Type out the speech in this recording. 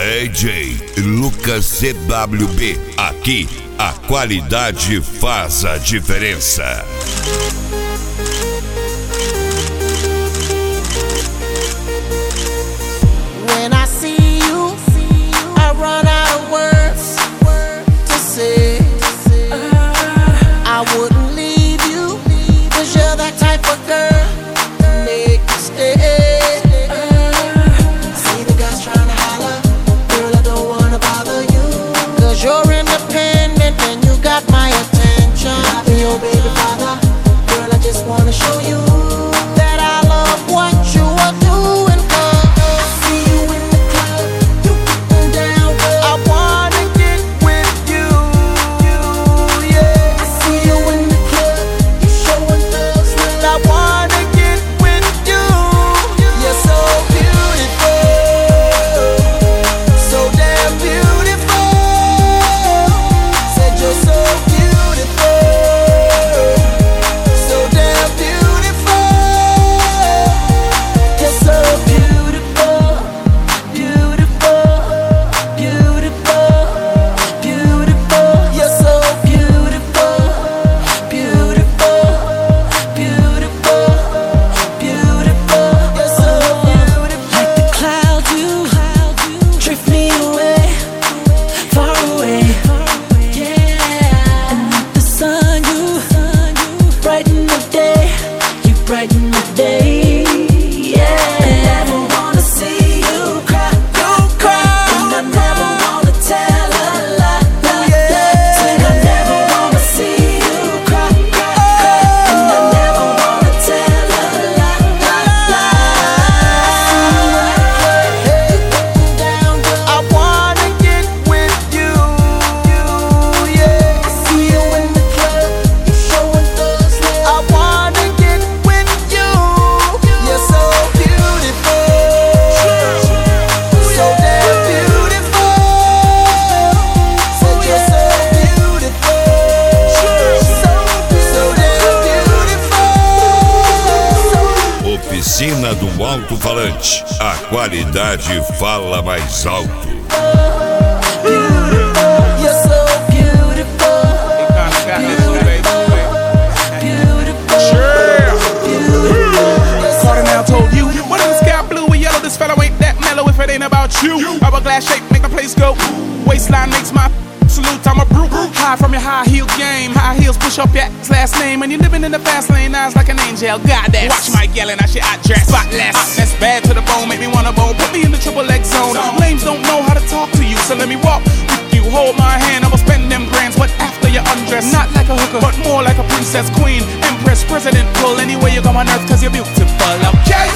DJ Lucas CWB. Aqui a qualidade faz a diferença. When I see you, I run out of words to say. I wouldn't leave you, 'cause you're that type of girl to make me stay. See the guys trying to holler, girl, I don't wanna bother you, 'cause you're independent and you got my attention. I'll be your baby father, girl, I just wanna show you that I love what you are doing. Brighten the day, yeah. I never wanna see you cry, and I never wanna tell a lie, Said I never wanna see you cry, and I never wanna tell a lie, I wanna get with you, yeah. I see you in the club, you're showing thugs love. I wanna get with you. You're so beautiful, so damn beautiful. Said you're so beautiful, so damn beautiful. Oficina do Alto-Falante. A qualidade fala mais alto. You're so beautiful, Cardinal told you, what if the sky blue and yellow? This fellow ain't that mellow if it ain't about you. Hourglass shape make the place go. Waistline makes my salute. I'm a brute. High from your high heel game. High heels push up your last name. And you're living in the fast lane. Eyes like an angel. Goddess. Watch my yelling. I shit I dress spotless. That's bad to the bone. Make me wanna bone. Put me in the triple X zone. Lames don't know how to talk to you, so let me walk with you. Hold my hand. I'ma spend them grands, but after you undress, not like a hooker, but more like a princess, queen, empress, president. Pull anywhere you go on earth, 'cause you're beautiful. Okay.